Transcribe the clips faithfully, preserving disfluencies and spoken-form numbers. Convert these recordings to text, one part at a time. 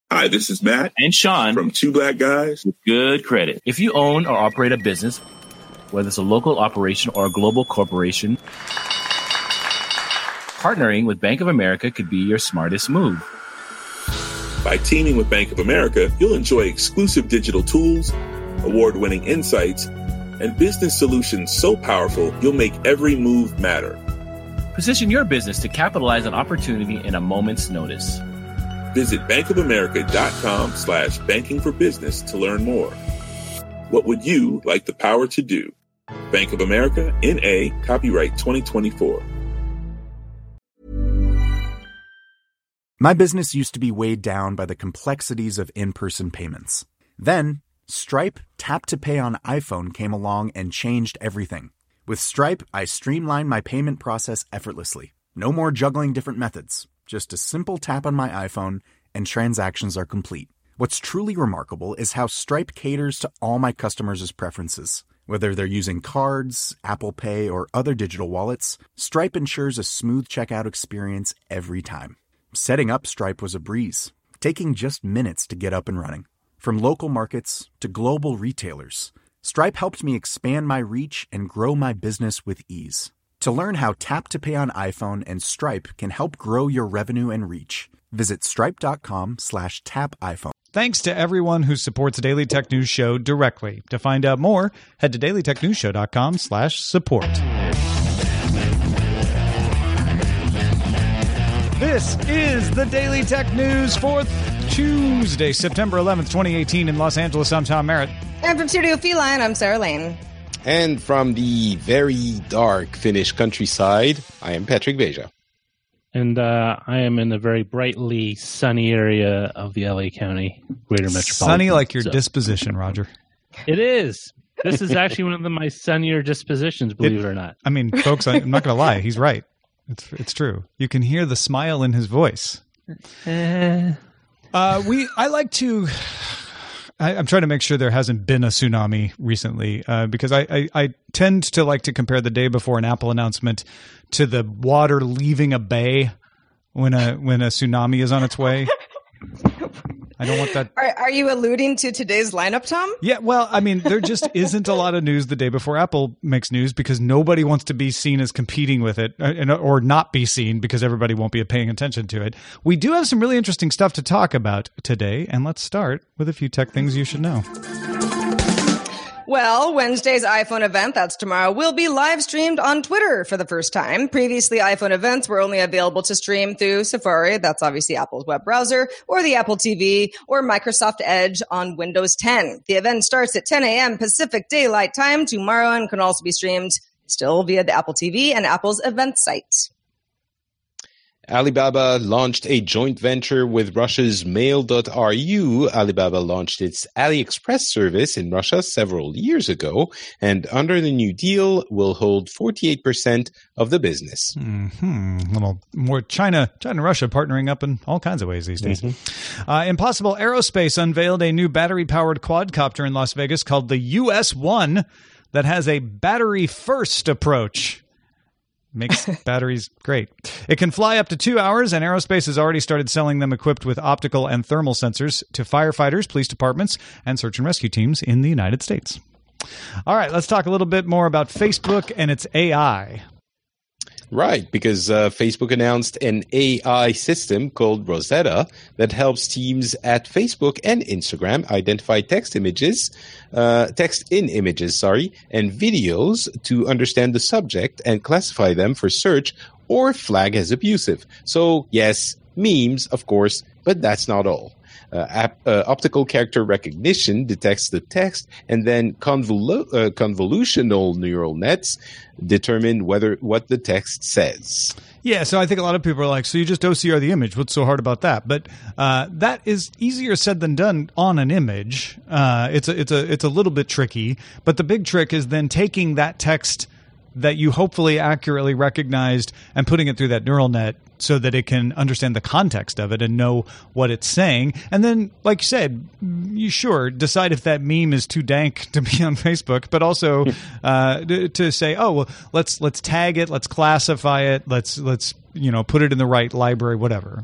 Hi, this is Matt and Sean from Two Black Guys with Good Credit. If you own or operate a business, whether it's a local operation or a global corporation, partnering with Bank of America could be your smartest move. By teaming with Bank of America, you'll enjoy exclusive digital tools, award-winning insights, and business solutions so powerful you'll make every move matter. Position your business to capitalize on opportunity in a moment's notice. Visit bankofamerica.com slash banking for business to learn more. What would you like the power to do? Bank of America, N A, copyright twenty twenty-four. My business used to be weighed down by the complexities of in-person payments. Then, Stripe Tap to Pay on iPhone came along and changed everything. With Stripe, I streamlined my payment process effortlessly. No more juggling different methods. Just a simple tap on my iPhone, and transactions are complete. What's truly remarkable is how Stripe caters to all my customers' preferences. Whether they're using cards, Apple Pay, or other digital wallets, Stripe ensures a smooth checkout experience every time. Setting up Stripe was a breeze, taking just minutes to get up and running. From local markets to global retailers, Stripe helped me expand my reach and grow my business with ease. To learn how Tap to Pay on iPhone and Stripe can help grow your revenue and reach, visit stripe.com slash tap iPhone. Thanks to everyone who supports Daily Tech News Show directly. To find out more, head to dailytechnewsshow.com slash support. This is the Daily Tech News for Tuesday, September eleventh, twenty eighteen in Los Angeles. I'm Tom Merritt. And from Studio Feline, I'm Sarah Lane. And from the very dark Finnish countryside, I am Patrick Beja. And uh, I am in the very brightly sunny area of the L A County Greater Metropolitan. Sunny like your so. disposition, Roger. It is. This is actually one of the, my sunnier dispositions, believe it, it or not. I mean, folks, I'm not going to lie. He's right. It's it's true. You can hear the smile in his voice. Uh, uh, we I like to... I, I'm trying to make sure there hasn't been a tsunami recently uh, because I, I, I tend to like to compare the day before an Apple announcement to the water leaving a bay when a when a tsunami is on its way. I don't want that. Are, are you alluding to today's lineup, Tom? Yeah, well, I mean, there just isn't a lot of news the day before Apple makes news because nobody wants to be seen as competing with it or not be seen because everybody won't be paying attention to it. We do have some really interesting stuff to talk about today, and let's start with a few tech things you should know. Well, Wednesday's iPhone event, that's tomorrow, will be live streamed on Twitter for the first time. Previously, iPhone events were only available to stream through Safari, that's obviously Apple's web browser, or the Apple T V, or Microsoft Edge on Windows ten. The event starts at ten a.m. Pacific Daylight Time tomorrow and can also be streamed still via the Apple T V and Apple's event site. Alibaba launched a joint venture with Russia's Mail dot R U. Alibaba launched its AliExpress service in Russia several years ago, and under the new deal will hold forty-eight percent of the business. Mm-hmm. A little more China, China and Russia partnering up in all kinds of ways these days. Mm-hmm. Uh, Impossible Aerospace unveiled a new battery-powered quadcopter in Las Vegas called the U S one that has a battery-first approach. Makes batteries great. It can fly up to two hours, and Aerospace has already started selling them equipped with optical and thermal sensors to firefighters, police departments, and search and rescue teams in the United States. All right, let's talk a little bit more about Facebook and its A I. Right, because uh, Facebook announced an A I system called Rosetta that helps teams at Facebook and Instagram identify text images, uh, text in images, sorry, and videos to understand the subject and classify them for search or flag as abusive. So, yes, memes, of course, but that's not all. Uh, ap- uh, optical character recognition detects the text, and then convolu- uh, convolutional neural nets determine whether what the text says. Yeah, so I think a lot of people are like, so you just O C R the image. What's so hard about that? But uh, that is easier said than done on an image. Uh, it's a, it's a, it's a little bit tricky. But the big trick is then taking that text that you hopefully accurately recognized and putting it through that neural net so that it can understand the context of it and know what it's saying. And then, like you said, you sure decide if that meme is too dank to be on Facebook, but also uh, to, to say, oh, well, let's let's tag it, let's classify it, let's let's you know put it in the right library, whatever.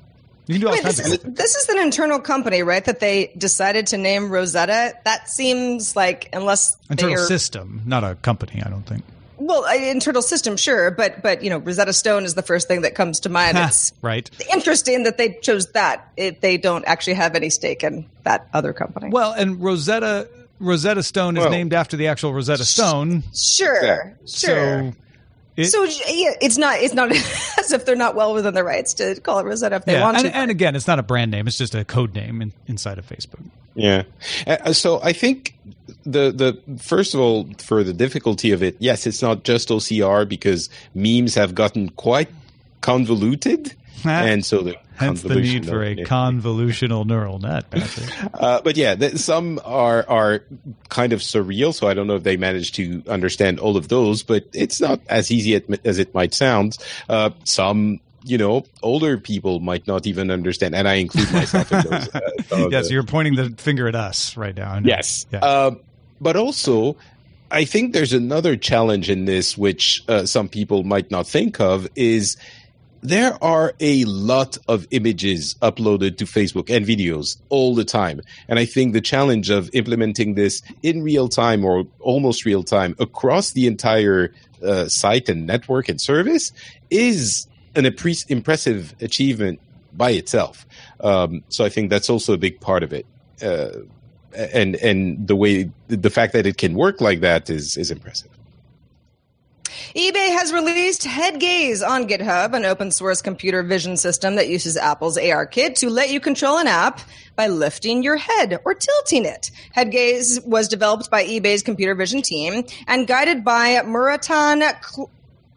You can do all Wait, kinds this, of is, cool things. this is an internal company, right? That they decided to name Rosetta. That seems like, unless Internal they're system, not a company, I don't think. well, uh, internal system, sure, but but you know, Rosetta Stone is the first thing that comes to mind. It's Right. interesting that they chose that if they don't actually have any stake in that other company. Well, and Rosetta Rosetta Stone is Well- named after the actual Rosetta Stone. sure, Yeah. sure. So it, so yeah, it's not it's not as if they're not well within their rights to call it Rosetta if they yeah, want and, to. and again, it's not a brand name; it's just a code name in, inside of Facebook. Yeah. Uh, so I think the the first of all, for the difficulty of it, yes, it's not just O C R because memes have gotten quite convoluted, and so the Hence the convolution need for a of it- convolutional neural net, Patrick. Uh, but yeah, th- some are are kind of surreal. So I don't know if they managed to understand all of those, but it's not as easy at, as it might sound. Uh, some. You know, older people might not even understand, and I include myself in those. Uh, some of Yes, the- you're pointing the finger at us right now. I know. Yes. Yeah. Uh, but also, I think there's another challenge in this, which uh, some people might not think of, is there are a lot of images uploaded to Facebook and videos all the time. And I think the challenge of implementing this in real time or almost real time across the entire uh, site and network and service is an impre- impressive achievement by itself. Um, so I think that's also a big part of it. Uh, and and the way the fact that it can work like that is is impressive. eBay has released HeadGaze on GitHub, an open source computer vision system that uses Apple's ARKit to let you control an app by lifting your head or tilting it. HeadGaze was developed by eBay's computer vision team and guided by Muratan Cl-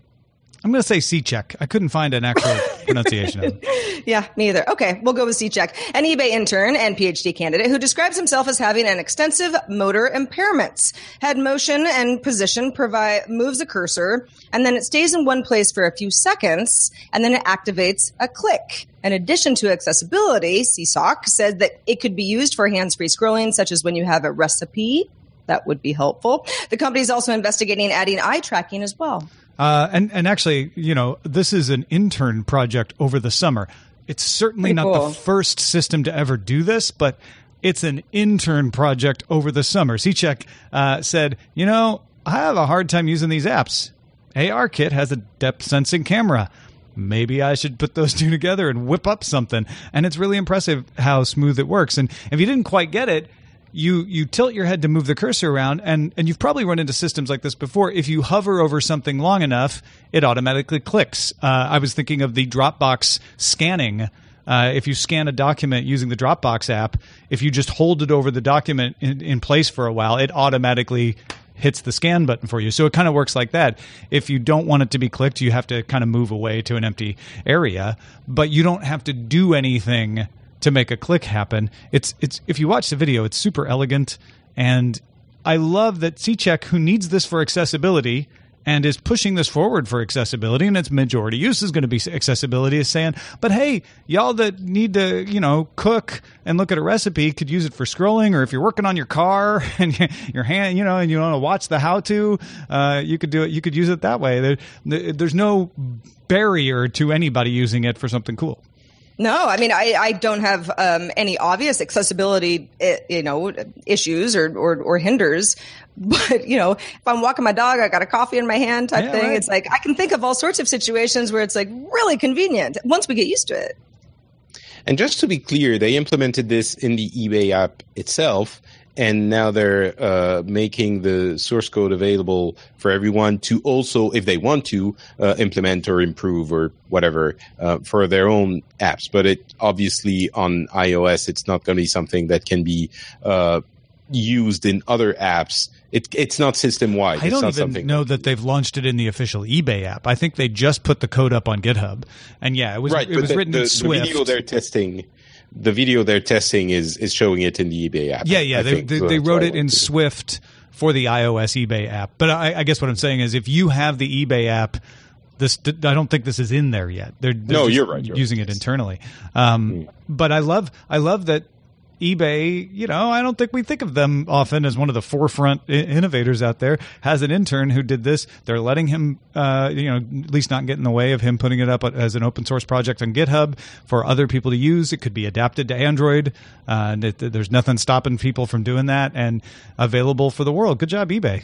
I'm going to say C-check. I couldn't find an actual pronunciation of it. Yeah, me either. Okay, we'll go with C-check. An eBay intern and PhD candidate who describes himself as having an extensive motor impairments. Head motion and position provide moves a cursor, and then it stays in one place for a few seconds, and then it activates a click. In addition to accessibility, C S O C said that it could be used for hands-free scrolling, such as when you have a recipe. That would be helpful. The company is also investigating adding eye tracking as well. Uh, and, and actually, you know, this is an intern project over the summer. It's certainly Pretty not cool. the first system to ever do this, but it's an intern project over the summer. C-check uh, said, you know, I have a hard time using these apps. ARKit has a depth sensing camera. Maybe I should put those two together and whip up something. And it's really impressive how smooth it works. And if you didn't quite get it, you you tilt your head to move the cursor around, and, and you've probably run into systems like this before. If you hover over something long enough, it automatically clicks. Uh, I was thinking of the Dropbox scanning. Uh, if you scan a document using the Dropbox app, if you just hold it over the document in, in place for a while, it automatically hits the scan button for you. So it kind of works like that. If you don't want it to be clicked, you have to kind of move away to an empty area, but you don't have to do anything to make a click happen. It's it's if you watch the video, it's super elegant, and I love that C-check, who needs this for accessibility and is pushing this forward for accessibility, and its majority use is going to be accessibility, is saying, but hey, y'all that need to, you know, cook and look at a recipe could use it for scrolling, or if you're working on your car and your hand, you know, and you want to watch the how-to, uh, you could do it. You could use it that way. There, there's no barrier to anybody using it for something cool. No, I mean, I, I don't have um, any obvious accessibility, eh, you know, issues or, or, or hinders. But, you know, if I'm walking my dog, I got a coffee in my hand type Yeah, thing. right. It's like I can think of all sorts of situations where it's like really convenient once we get used to it. And just to be clear, they implemented this in the eBay app itself, and now they're uh, making the source code available for everyone to also, if they want to, uh, implement or improve or whatever uh, for their own apps. But it obviously on iOS, it's not going to be something that can be uh, used in other apps. It, it's not system wide. I don't it's not even something know that they've launched it in the official eBay app. I think they just put the code up on GitHub, and yeah, it was right, it but was the, written the, in the Swift. video they're testing. The video they're testing is, is showing it in the eBay app. Yeah, yeah, I they think. they, So they that's wrote why I it in went to. Swift for the iOS eBay app. But I, I guess what I'm saying is, if you have the eBay app, this I don't think this is in there yet. They're, they're No, just you're right, you're using right. it internally. Um, Mm. But I love I love that eBay, you know, I don't think we think of them often as one of the forefront I- innovators out there, has an intern who did this. They're letting him, uh, you know, at least not get in the way of him putting it up as an open source project on GitHub for other people to use. It could be adapted to Android. Uh, and it, there's nothing stopping people from doing that, and available for the world. Good job, eBay.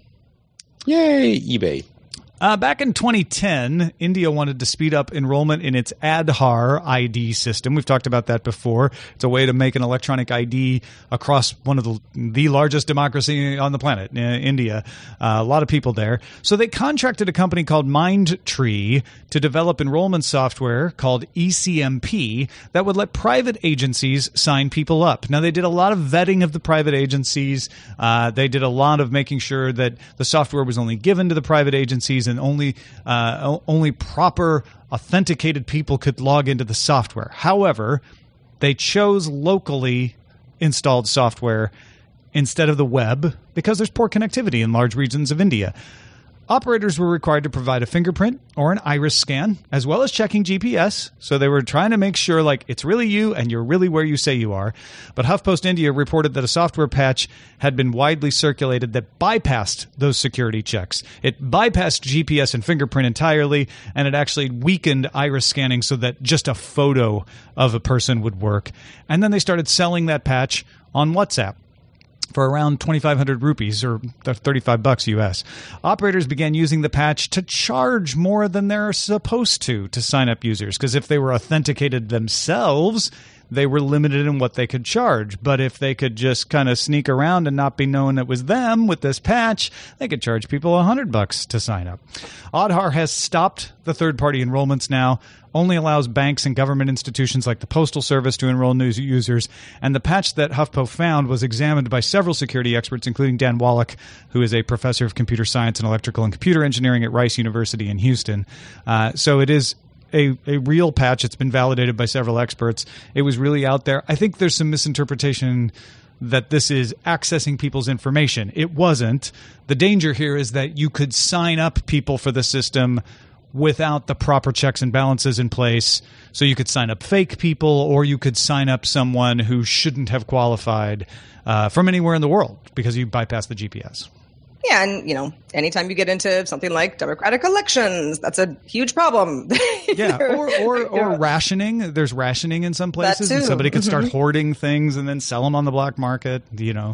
Yay, eBay. Uh, back in twenty ten, India wanted to speed up enrollment in its Aadhaar I D system. We've talked about that before. It's a way to make an electronic I D across one of the the largest democracy on the planet, uh, India. Uh, a lot of people there. So they contracted a company called Mindtree to develop enrollment software called E C M P that would let private agencies sign people up. Now, they did a lot of vetting of the private agencies. Uh, they did a lot of making sure that the software was only given to the private agencies and only uh, only proper authenticated people could log into the software. However, they chose locally installed software instead of the web because there's poor connectivity in large regions of India. Operators were required to provide a fingerprint or an iris scan, as well as checking G P S. So they were trying to make sure, like, it's really you and you're really where you say you are. But HuffPost India reported that a software patch had been widely circulated that bypassed those security checks. It bypassed G P S and fingerprint entirely, and it actually weakened iris scanning so that just a photo of a person would work. And then they started selling that patch on WhatsApp for around twenty-five hundred rupees, or thirty-five bucks U S. Operators began using the patch to charge more than they're supposed to to sign up users, because if they were authenticated themselves, they were limited in what they could charge. But if they could just kind of sneak around and not be known it was them with this patch, they could charge people one hundred bucks to sign up. Aadhaar has stopped the third-party enrollments now, only allows banks and government institutions like the Postal Service to enroll new users, and the patch that HuffPo found was examined by several security experts, including Dan Wallach, who is a professor of computer science and electrical and computer engineering at Rice University in Houston. Uh, so it is A, a real patch. It's been validated by several experts. It was really out there. I think there's some misinterpretation that this is accessing people's information. It wasn't. The danger here is that you could sign up people for the system without the proper checks and balances in place. So you could sign up fake people, or you could sign up someone who shouldn't have qualified uh, from anywhere in the world because you bypassed the G P S. Yeah, and, you know, anytime you get into something like democratic elections, that's a huge problem. Yeah, or or, or rationing. There's rationing in some places, and somebody could start hoarding things and then sell them on the black market. You know,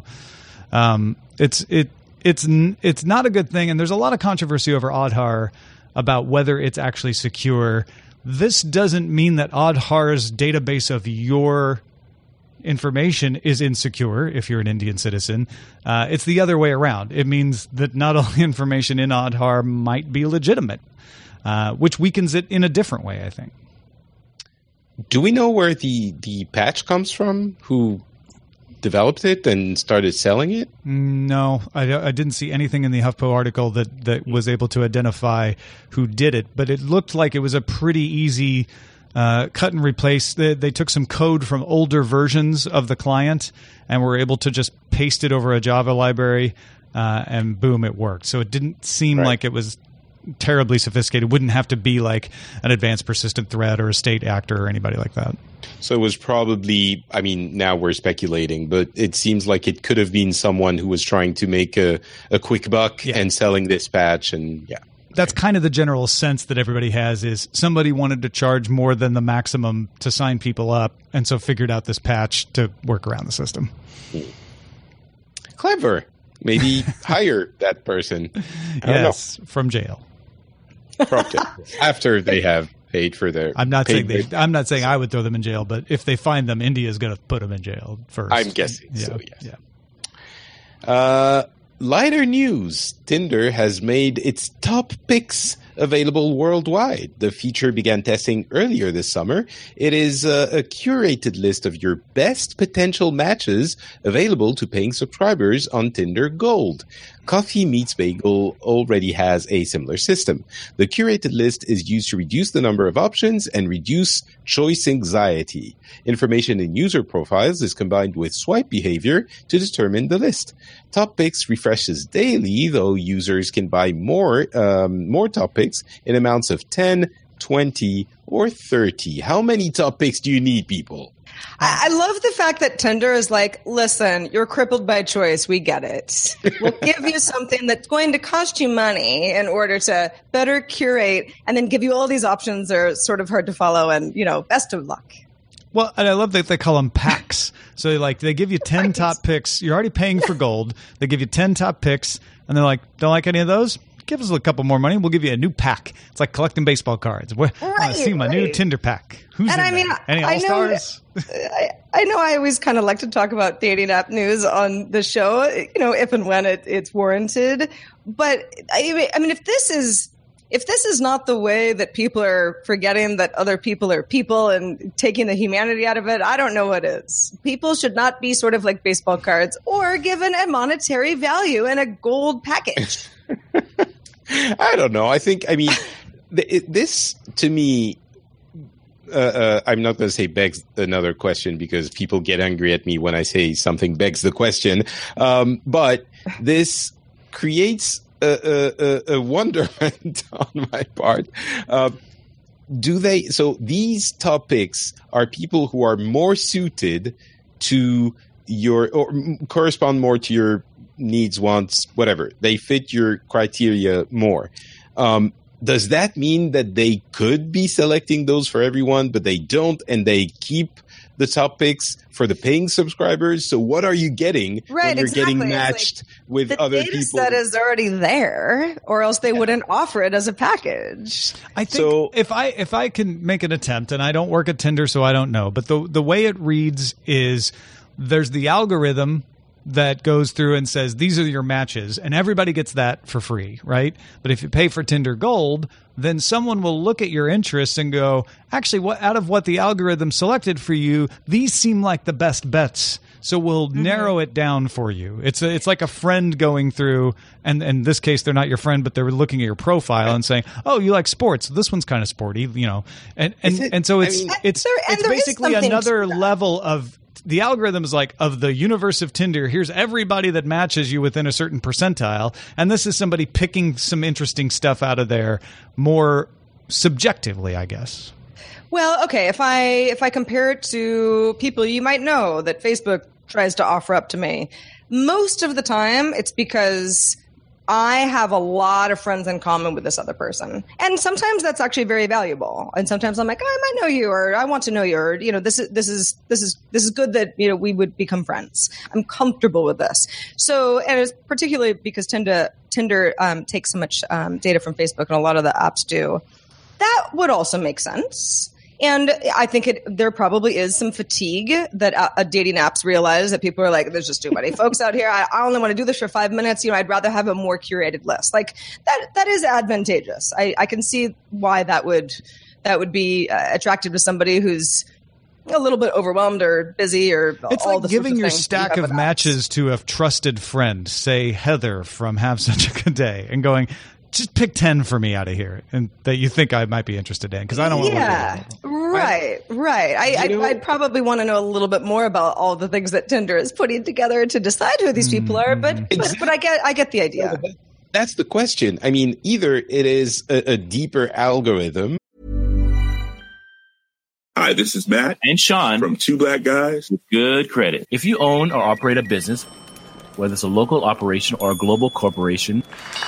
um, it's it it's it's not a good thing, and there's a lot of controversy over Aadhaar about whether it's actually secure. This doesn't mean that Aadhaar's database of your information is insecure if you're an Indian citizen. Uh, it's the other way around. It means that not all the information in Aadhaar might be legitimate, uh, which weakens it in a different way, I think. Do we know where the, the patch comes from? Who developed it and started selling it? No, I, I didn't see anything in the HuffPo article that, that was able to identify who did it, but it looked like it was a pretty easy Uh, cut and replace. They, they took some code from older versions of the client and were able to just paste it over a Java library, uh, and boom, it worked. So it didn't seem right. like it was terribly sophisticated. It wouldn't have to be like an advanced persistent thread or a state actor or anybody like that. So it was probably, I mean, now we're speculating, but it seems like it could have been someone who was trying to make a, a quick buck yeah. and selling this patch, and yeah. That's kind of the general sense that everybody has, is somebody wanted to charge more than the maximum to sign people up, and so figured out this patch to work around the system. Clever. Maybe hire that person. I yes, from jail. From jail. After they have paid for their... I'm not saying they, their, I'm not saying I would throw them in jail, but if they find them, India is going to put them in jail first. I'm guessing yeah, so, yes. Yeah. Uh... Lighter news, Tinder has made its top picks available worldwide. The feature began testing earlier this summer. It is a, a curated list of your best potential matches available to paying subscribers on Tinder Gold. Coffee Meets Bagel already has a similar system. The curated list is used to reduce the number of options and reduce choice anxiety. Information in user profiles is combined with swipe behavior to determine the list. Top Picks refreshes daily, though users can buy more um, more top picks in amounts of ten, twenty, or thirty? How many top picks do you need, people? I, I love the fact that Tinder is like, listen, you're crippled by choice. We get it. We'll give you something that's going to cost you money in order to better curate and then give you all these options that are sort of hard to follow and, you know, best of luck. Well, and I love that they call them packs. So, like, they give you ten right. top picks. You're already paying for gold. They give you ten top picks, and they're like, don't like any of those? Give us a couple more money. We'll give you a new pack. It's like collecting baseball cards. Right, I see my right. new Tinder pack. Who's and in I mean, there? Any all-stars? I know, I, I know I always kind of like to talk about dating app news on the show, you know, if and when it, it's warranted. But, I, I mean, if this is... If this is not the way that people are forgetting that other people are people and taking the humanity out of it, I don't know what is. People should not be sort of like baseball cards or given a monetary value in a gold package. I don't know. I think, I mean, th- it, this to me, uh, uh, I'm not going to say begs another question because people get angry at me when I say something begs the question. Um, but this creates A, a, a wonderment on my part. Uh, do they? So these topics are people who are more suited to your or correspond more to your needs, wants, whatever. They fit your criteria more. Um, does that mean that they could be selecting those for everyone, but they don't, and they keep the top picks for the paying subscribers? So what are you getting right, when you're exactly. getting matched like, with the other data people? Set is already there, or else they yeah. wouldn't offer it as a package. I think so, if I if I can make an attempt, and I don't work at Tinder, so I don't know, but the the way it reads is there's the algorithm that goes through and says these are your matches, and everybody gets that for free, right? But if you pay for Tinder Gold, then someone will look at your interests and go, actually, what out of what the algorithm selected for you, these seem like the best bets. So we'll mm-hmm. narrow it down for you. It's a, it's like a friend going through, and, and in this case, they're not your friend, but they're looking at your profile and saying, "Oh, you like sports. This one's kind of sporty," you know. And and, it, and so it's I mean, it's there, it's basically another level of. The algorithm is like, of the universe of Tinder, here's everybody that matches you within a certain percentile. And this is somebody picking some interesting stuff out of there more subjectively, I guess. Well, okay, if I if I compare it to people you might know that Facebook tries to offer up to me, most of the time it's because I have a lot of friends in common with this other person. And sometimes that's actually very valuable. And sometimes I'm like, oh, I might know you, or I want to know you, or, you know, this is, this is, this is, this is good that, you know, we would become friends. I'm comfortable with this. So, and it's particularly because Tinder, Tinder, um, takes so much, um, data from Facebook, and a lot of the apps do. That would also make sense. And I think it, there probably is some fatigue that uh, dating apps realize that people are like, there's just too many folks out here. I, I only want to do this for five minutes. You know, I'd rather have a more curated list. Like that, that is advantageous. I, I can see why that would, that would be uh, attractive to somebody who's a little bit overwhelmed or busy, or it's all like the giving sorts of your things stack you of matches to a trusted friend, say Heather from Have Such a Good Day, and going, just pick ten for me out of here, and that you think I might be interested in, because I don't want to. Yeah, right, right. I, I'd, I'd probably want to know a little bit more about all the things that Tinder is putting together to decide who these people are. But, but, but I get, I get the idea. That's the question. I mean, either it is a, a deeper algorithm. Hi, this is Matt and Sean from Two Black Guys with Good Credit. If you own or operate a business, whether it's a local operation or a global corporation,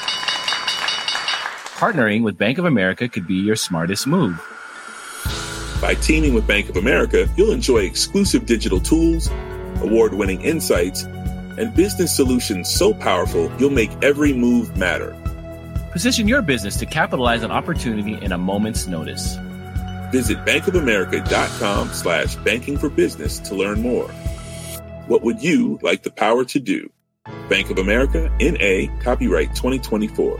partnering with Bank of America could be your smartest move. By teaming with Bank of America, you'll enjoy exclusive digital tools, award-winning insights, and business solutions so powerful you'll make every move matter. Position your business to capitalize on opportunity in a moment's notice. Visit bankofamerica.com slash banking for business to learn more. What would you like the power to do? Bank of America, N A, copyright twenty twenty-four.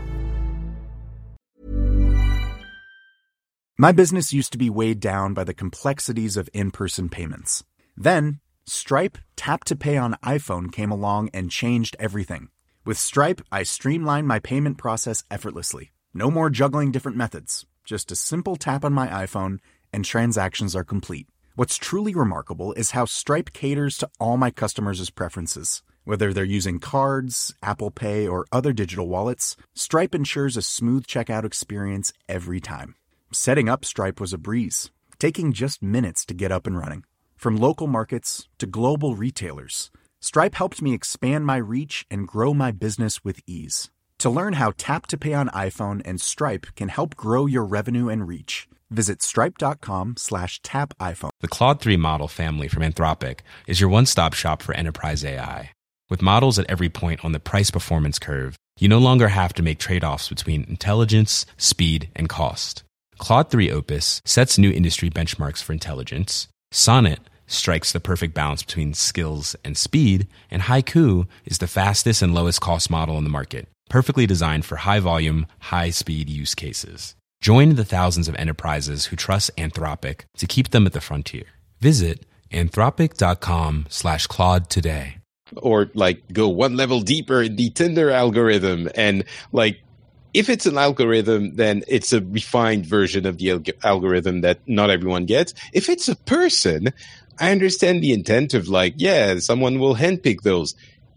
My business used to be weighed down by the complexities of in-person payments. Then, Stripe Tap to Pay on iPhone came along and changed everything. With Stripe, I streamlined my payment process effortlessly. No more juggling different methods. Just a simple tap on my iPhone, and transactions are complete. What's truly remarkable is how Stripe caters to all my customers' preferences. Whether they're using cards, Apple Pay, or other digital wallets, Stripe ensures a smooth checkout experience every time. Setting up Stripe was a breeze, taking just minutes to get up and running. From local markets to global retailers, Stripe helped me expand my reach and grow my business with ease. To learn how Tap to Pay on iPhone and Stripe can help grow your revenue and reach, visit stripe.com slash tap iPhone. The Claude three model family from Anthropic is your one-stop shop for enterprise A I. With models at every point on the price-performance curve, you no longer have to make trade-offs between intelligence, speed, and cost. Claude three Opus sets new industry benchmarks for intelligence. Sonnet strikes the perfect balance between skills and speed. And Haiku is the fastest and lowest cost model in the market, perfectly designed for high-volume, high-speed use cases. Join the thousands of enterprises who trust Anthropic to keep them at the frontier. Visit anthropic.com slash Claude today. Or like go one level deeper in the Tinder algorithm. And like, if it's an algorithm, then it's a refined version of the alg- algorithm that not everyone gets. If it's a person, I understand the intent of like, yeah, someone will handpick those.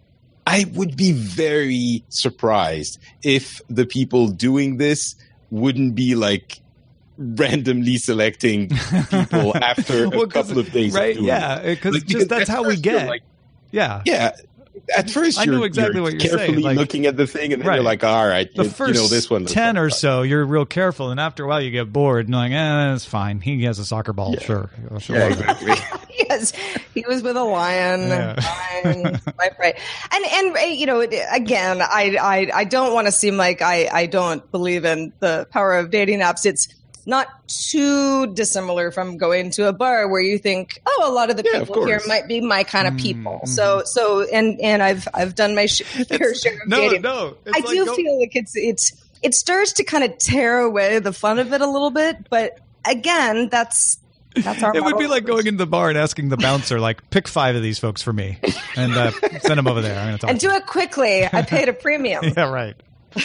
I would be very surprised if the people doing this wouldn't be like randomly selecting people after well, a couple of days. Right? Of doing yeah, it. because Like, just that's how we get. Like, yeah. Yeah. At first, I you're, know exactly you're what you're carefully saying. Like, looking at the thing, and then right. you're like, all right, the you, first you know, this one. ten or so, you're real careful, and after a while, you get bored, and like, eh, it's fine. He has a soccer ball, Yeah. sure. sure. Yeah, exactly. Yes, he was with a lion. Yeah. Fine. Right, right. And and uh, you know, again, I I, I don't want to seem like I, I don't believe in the power of dating apps. It's not too dissimilar from going to a bar where you think, oh, a lot of the Yeah, of people here course. might be my kind of people. Mm-hmm. So so and and I've I've done my sh- fair share of no, dating. no. It's I like, do go- feel like it's it's it starts to kind of tear away the fun of it a little bit, but again, that's that's our It would be model. like going into the bar and asking the bouncer, like, pick five of these folks for me, and uh, send them over there. I'm going to talk. and to do it quickly. I paid a premium. them. Yeah, right.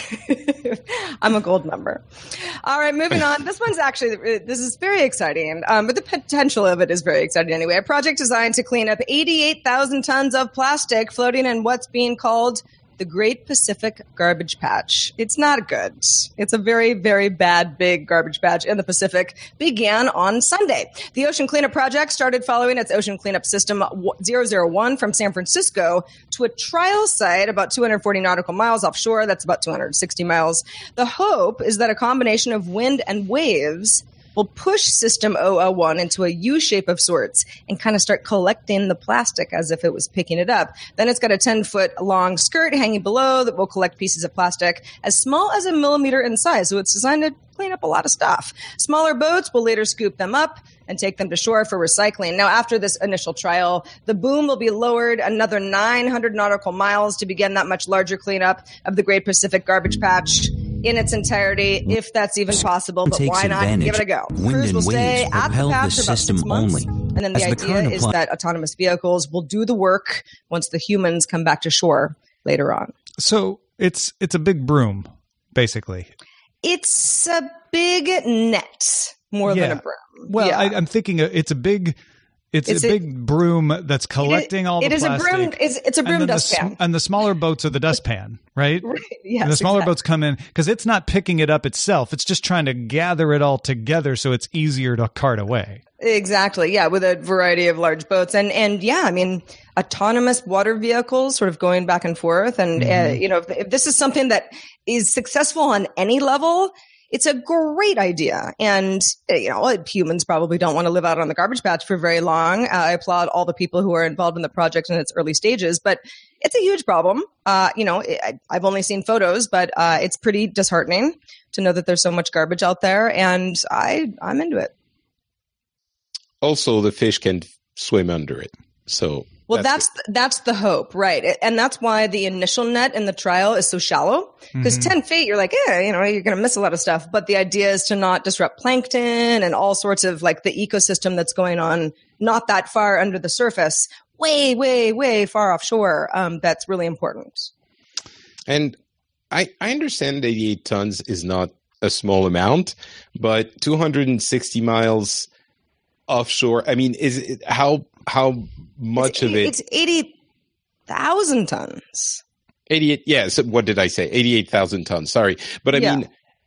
I'm a gold member. All right, moving on. This one's actually, this is very exciting, um, but the potential of it is very exciting anyway. A project designed to clean up eighty-eight thousand tons of plastic floating in what's being called the Great Pacific Garbage Patch. It's not good. It's a very, very bad, big garbage patch in the Pacific. Began on Sunday. The Ocean Cleanup Project started following its Ocean Cleanup System zero zero one from San Francisco to a trial site about two hundred forty nautical miles offshore. That's about two hundred sixty miles. The hope is that a combination of wind and waves will push System zero zero one into a U shape of sorts and kind of start collecting the plastic as if it was picking it up. Then it's got a ten-foot long skirt hanging below that will collect pieces of plastic as small as a millimeter in size. So it's designed to clean up a lot of stuff. Smaller boats will later scoop them up and take them to shore for recycling. Now, after this initial trial, the boom will be lowered another nine hundred nautical miles to begin that much larger cleanup of the Great Pacific Garbage Patch in its entirety, if that's even possible. But why not give it a go? Wind Crews and will stay waves at the propel patch the for about system six months, only. and then the As the idea current is apply- that autonomous vehicles will do the work once the humans come back to shore later on. So it's it's a big broom, basically. It's a big net more Yeah. than a broom. Well, Yeah. I, I'm thinking uh, it's a big, it's, It's a a- big broom that's collecting all the it is plastic. a broom. It's, it's a broom and then the dustpan. sm- and the smaller boats are the dustpan, right? Right, yes, and the smaller exactly. boats come in because it's not picking it up itself. It's just trying to gather it all together so it's easier to cart away. Exactly. Yeah, with a variety of large boats, and and yeah, I mean, autonomous water vehicles, sort of going back and forth, and uh, you know, if, if this is something that is successful on any level, it's a great idea. And uh, you know, humans probably don't want to live out on the garbage patch for very long. Uh, I applaud all the people who are involved in the project in its early stages, but it's a huge problem. Uh, you know, I, I've only seen photos, but uh, it's pretty disheartening to know that there's so much garbage out there, and I I'm into it. Also, the fish can swim under it. So Well, that's that's, that's the hope, right? And that's why the initial net in the trial is so shallow. Because Mm-hmm. ten feet, you're like, yeah, you know, you're going to miss a lot of stuff. But the idea is to not disrupt plankton and all sorts of like the ecosystem that's going on, not that far under the surface, way, way, way far offshore. Um, that's really important. and I I understand eighty-eight tons is not a small amount, but two hundred sixty miles offshore. I mean, is it, how how much it's, of it? It's eighty thousand tons. eighty-eight. Yeah. So what did I say? eighty-eight thousand tons. Sorry, but I Yeah. mean,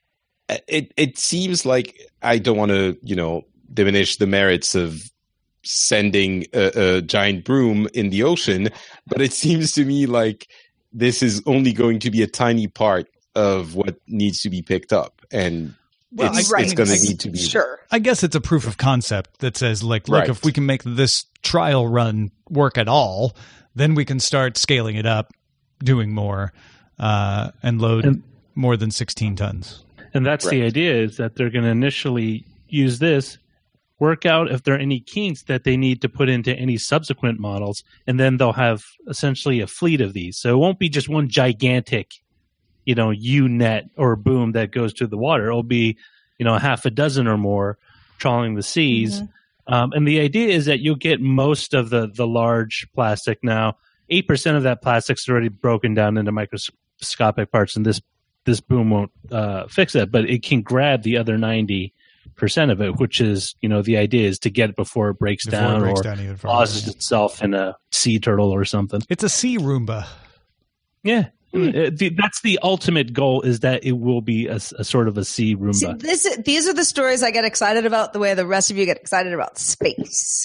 it it seems like I don't want to, you know, diminish the merits of sending a, a giant broom in the ocean, but it seems to me like this is only going to be a tiny part of what needs to be picked up, and Well, it's, right. it's going to need to be Sure. I guess it's a proof of concept that says, like, look, Right. if we can make this trial run work at all, then we can start scaling it up, doing more, uh, and load And- more than sixteen tons. And that's the Right. idea, is that they're going to initially use this, work out if there are any kinks that they need to put into any subsequent models, and then they'll have essentially a fleet of these. So it won't be just one gigantic, you know, U-net or boom that goes to the water. It'll be, you know, half a dozen or more trawling the seas. Mm-hmm. Um, and the idea is that you'll get most of the, the large plastic now. eight percent of that plastic's already broken down into microscopic parts, and this this boom won't uh, fix that, but it can grab the other ninety percent of it, which is, you know, the idea is to get it before it breaks Before down it breaks or down even further. loses itself in a sea turtle or something. It's a sea Roomba. Yeah. Uh, the- that's the ultimate goal, is that it will be a, a sort of a sea Roomba. See, this, these are the stories I get excited about, the way the rest of you get excited about space.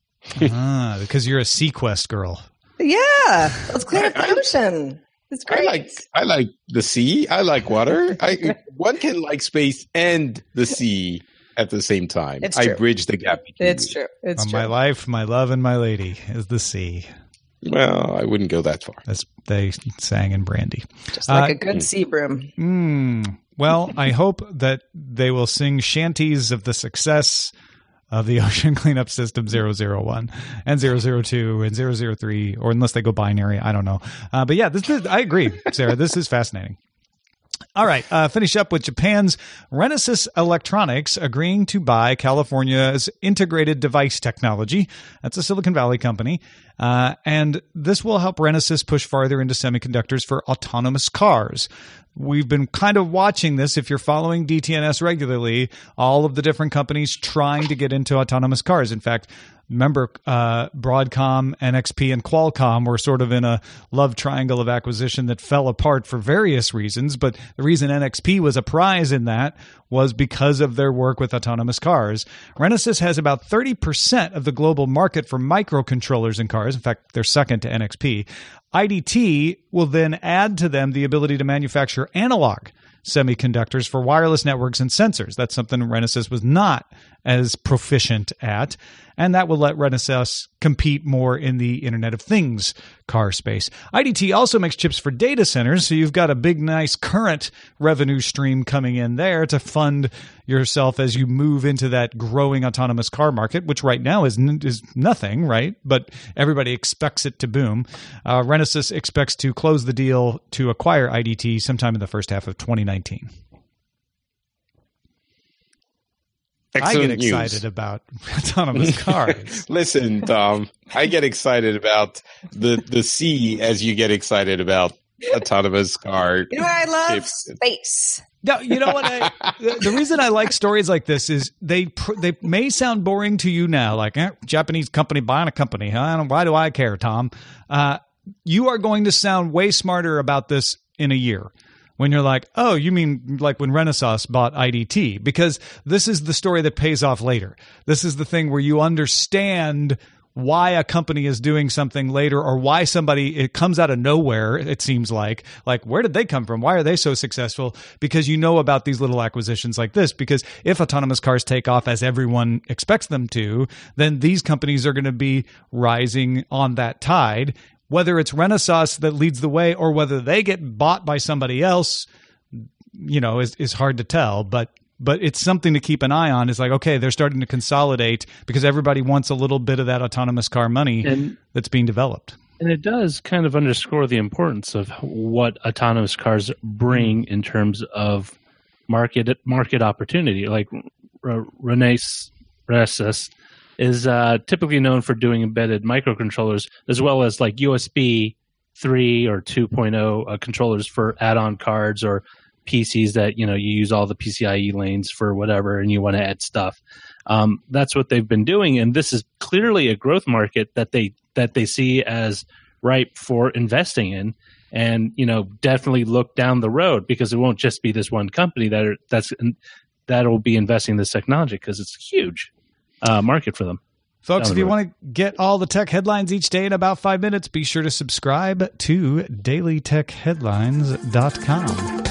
ah, because you're a Sequest girl. Yeah. Let's clean up the ocean. It's I great. like I like the sea. I like water. I one can like space and the sea at the same time. It's I true. bridge the gap between It's the- true. It's Uh, true. my life, my love, and my lady is the sea. Well, I wouldn't go that far. As they sang in Brandy. Just like Uh, a good sea broom. Mm, well, I hope that they will sing shanties of the success of the Ocean Cleanup System zero zero one and zero zero two and zero zero three, or unless they go binary, I don't know. Uh, but yeah, this is, I agree, Sarah. This is fascinating. All right, uh, finish up with Japan's Renesas Electronics agreeing to buy California's Integrated Device Technology. That's a Silicon Valley company. Uh, and this will help Renesas push farther into semiconductors for autonomous cars. We've been kind of watching this. If you're following D T N S regularly, all of the different companies trying to get into autonomous cars. In fact, remember, uh, Broadcom, N X P, and Qualcomm were sort of in a love triangle of acquisition that fell apart for various reasons. But the reason N X P was a prize in that was because of their work with autonomous cars. Renesas has about thirty percent of the global market for microcontrollers in cars. In fact, they're second to N X P. I D T will then add to them the ability to manufacture analog semiconductors for wireless networks and sensors. That's something Renesas was not as proficient at, and that will let Renesas compete more in the Internet of Things car space. I D T also makes chips for data centers, so you've got a big, nice current revenue stream coming in there to fund yourself as you move into that growing autonomous car market, which right now is is nothing, right? But everybody expects it to boom. Uh, Renesas expects to close the deal to acquire I D T sometime in the first half of twenty nineteen. Excellent I get news. excited about autonomous cars. Listen, Tom, I get excited about the the sea as you get excited about autonomous car. You know what I love? chips. Space. No, you know what? I, the, the reason I like stories like this is they pr- they may sound boring to you now, like eh, Japanese company buying a company. Huh? I don't, why do I care, Tom? Uh, you are going to sound way smarter about this in a year. When you're like, oh, you mean like when Renesas bought I D T? Because this is the story that pays off later. This is the thing where you understand why a company is doing something later, or why somebody, it comes out of nowhere, it seems like. Like, where did they come from? Why are they so successful? Because you know about these little acquisitions like this. Because if autonomous cars take off as everyone expects them to, then these companies are going to be rising on that tide. Whether it's Renesas that leads the way or whether they get bought by somebody else, you know, is, is hard to tell. But but it's something to keep an eye on. It's like, okay, they're starting to consolidate because everybody wants a little bit of that autonomous car money And- that's being developed. And it does kind of underscore the importance of what autonomous cars bring in terms of market market opportunity. Like R- Renesas is uh, typically known for doing embedded microcontrollers, as well as like U S B three or two point oh uh, controllers for add-on cards or P Cs that, you know, you use all the P C I E lanes for whatever and you want to add stuff. Um, that's what they've been doing, and this is clearly a growth market that they that they see as ripe for investing in. and, you know, definitely look down the road, because it won't just be this one company that are, that's that'll be investing in this technology, because it's a huge uh, market for them. Folks, if you want to get all the tech headlines each day in about five minutes, be sure to subscribe to daily tech headlines dot com.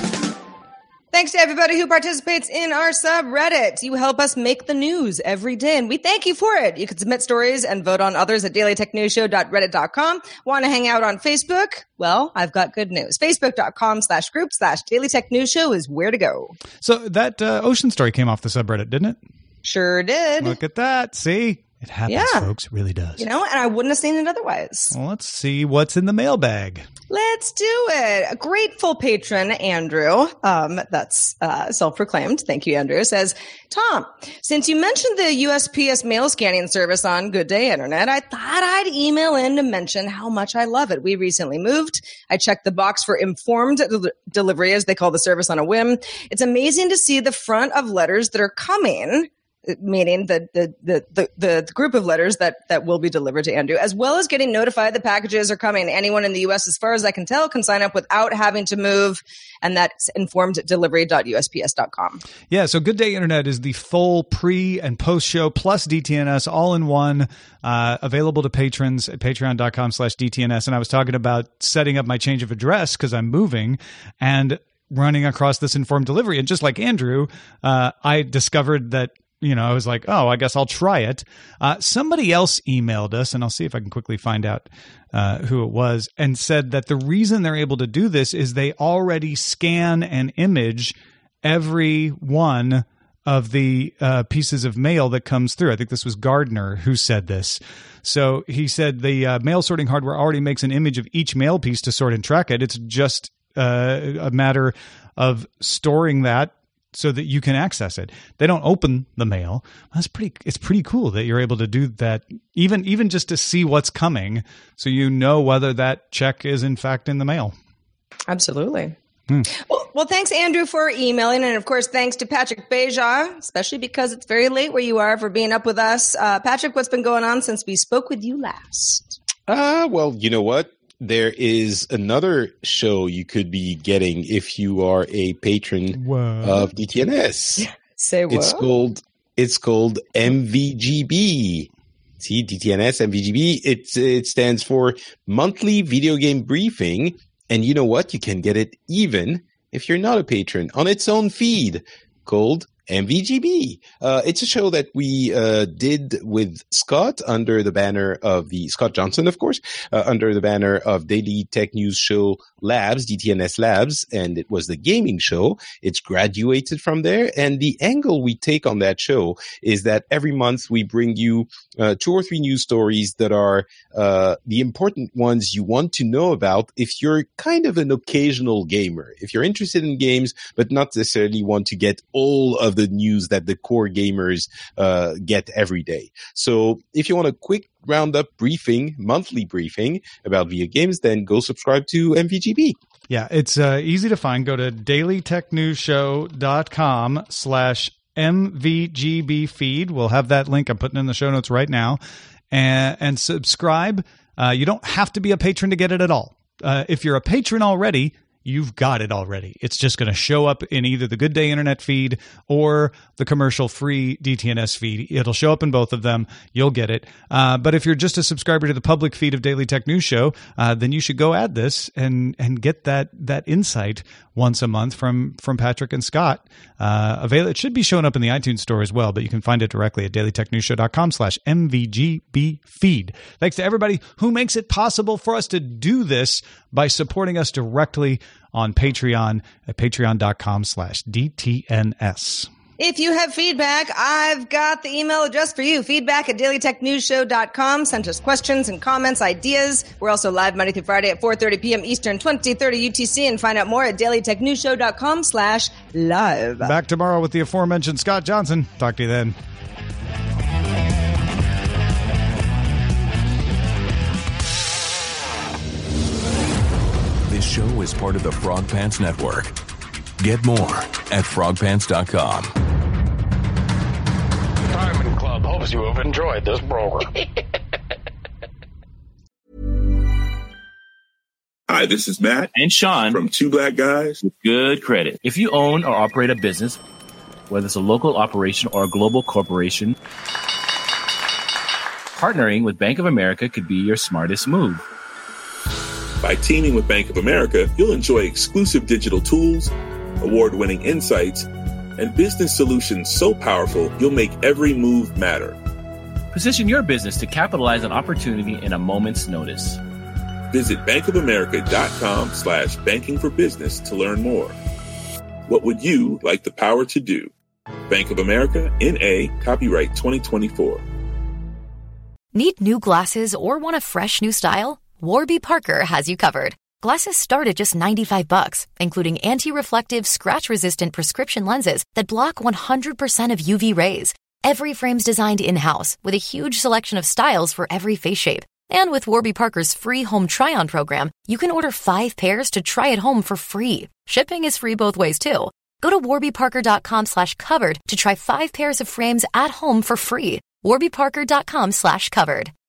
Thanks to everybody who participates in our subreddit. You help us make the news every day, and we thank you for it. You can submit stories and vote on others at daily tech news show dot reddit dot com. Want to hang out on Facebook? Well, I've got good news. Facebook.com slash group slash Daily Tech News Show is where to go. So that uh, ocean story came off the subreddit, didn't it? Sure did. Look at that. See? It happens, yeah. folks. It really does. You know, and I wouldn't have seen it otherwise. Well, let's see what's in the mailbag. Let's do it. A grateful patron, Andrew, um, that's uh, self-proclaimed. Thank you, Andrew, says, Tom, since you mentioned the U S P S mail scanning service on Good Day Internet, I thought I'd email in to mention how much I love it. We recently moved. I checked the box for informed del- delivery, as they call the service, on a whim. It's amazing to see the front of letters that are coming, meaning the, the the the the group of letters that that will be delivered to Andrew, as well as getting notified the packages are coming. Anyone in the U S, as far as I can tell, can sign up without having to move, and that's informed delivery dot U S P S dot com. Yeah, so Good Day Internet is the full pre and post show plus D T N S all in one, uh, available to patrons at patreon.com slash DTNS. And I was talking about setting up my change of address because I'm moving and running across this informed delivery. And just like Andrew, uh, I discovered that, you know, I was like, oh, I guess I'll try it. Uh, somebody else emailed us, and I'll see if I can quickly find out uh, who it was, and said that the reason they're able to do this is they already scan and image every one of the uh, pieces of mail that comes through. I think this was Gardner who said this. So he said the uh, mail sorting hardware already makes an image of each mail piece to sort and track it. It's just uh, a matter of storing that so that you can access it. They don't open the mail. That's pretty. It's pretty cool that you're able to do that, even even just to see what's coming, so you know whether that check is in fact in the mail. Absolutely. Hmm. Well, well, thanks, Andrew, for emailing, and of course, thanks to Patrick Beja, especially because it's very late where you are, for being up with us. Uh, Patrick, what's been going on since we spoke with you last? Ah, uh, well, you know what? There is another show you could be getting if you are a patron Whoa. of D T N S. Say what? It's called it's called M V G B. See, D T N S, M V G B. It it stands for Monthly Video Game Briefing, and you know what? You can get it even if you're not a patron on its own feed called M V G B. Uh, it's a show that we uh, did with Scott under the banner of the Scott Johnson, of course, uh, under the banner of Daily Tech News Show Labs, D T N S Labs, and it was the gaming show. It's graduated from there, and the angle we take on that show is that every month we bring you uh, two or three news stories that are uh, the important ones you want to know about if you're kind of an occasional gamer, if you're interested in games but not necessarily want to get all of the news that the core gamers uh, get every day. So if you want a quick roundup briefing, monthly briefing about video games, then go subscribe to M V G B. Yeah, it's uh, easy to find. Go to daily tech news show dot com slash M V G B feed. We'll have that link. I'm putting in the show notes right now. And, and subscribe. Uh, you don't have to be a patron to get it at all. Uh, if you're a patron already, you've got it already. It's just going to show up in either the Good Day Internet feed or the commercial-free D T N S feed. It'll show up in both of them. You'll get it. Uh, but if you're just a subscriber to the public feed of Daily Tech News Show, uh, then you should go add this and and get that that insight once a month from from Patrick and Scott. Uh, avail- it should be showing up in the iTunes store as well, but you can find it directly at daily tech news show dot com slash M V G B feed. Thanks to everybody who makes it possible for us to do this by supporting us directly on Patreon at patreon.com slash DTNS. If you have feedback, I've got the email address for you. Feedback at daily tech news show dot com. Send us questions and comments, ideas. We're also live Monday through Friday at four thirty p.m. Eastern, twenty thirty U T C, and find out more at daily tech news show dot com slash live. Back tomorrow with the aforementioned Scott Johnson. Talk to you then. This show is part of the Frog Pants Network. Get more at frog pants dot com. Diamond Club hopes you have enjoyed this program. Hi, Hi, this is Matt and Sean from Two Black Guys with Good Credit. If you own or operate a business, whether it's a local operation or a global corporation, partnering with Bank of America could be your smartest move. By teaming with Bank of America, you'll enjoy exclusive digital tools, award-winning insights, and business solutions so powerful you'll make every move matter. Position your business to capitalize on opportunity in a moment's notice. Visit bankofamerica.com slash banking for business to learn more. What would you like the power to do? Bank of America, N A, copyright twenty twenty-four. Need new glasses or want a fresh new style? Warby Parker has you covered. Glasses start at just ninety-five bucks, including anti-reflective, scratch-resistant prescription lenses that block one hundred percent of U V rays. Every frame's designed in-house with a huge selection of styles for every face shape. And with Warby Parker's free home try-on program, you can order five pairs to try at home for free. Shipping is free both ways, too. Go to warbyparker.com slash covered to try five pairs of frames at home for free. warbyparker.com slash covered.